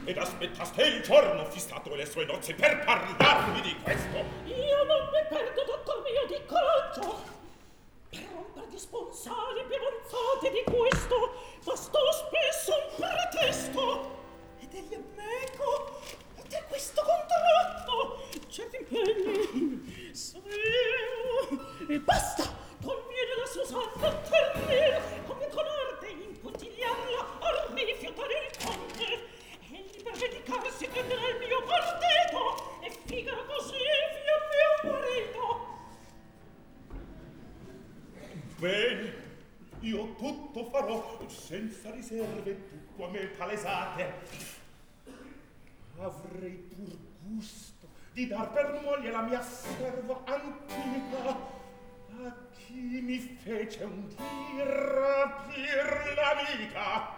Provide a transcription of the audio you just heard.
ed aspettaste il giorno fissato e le sue nozze per parlarmi di questo. Io non mi perdo, dottor mio, di coraggio per romper di sponsali più avanzati di questo. Bastò spesso un pretesto ed egli è meco di questo contratto. Certi impegni e basta. Conviene la sua santa terrena come con arte impuntigliarla a rifiutare il conte. Egli per vendicarsi prenderà il mio partito e figa così via mio marito. Bene, io tutto farò senza riserve, tutto a me palesate. Avrei pur gusto di dar per moglie la mia serva antica a chi mi fece un dir per l'amica.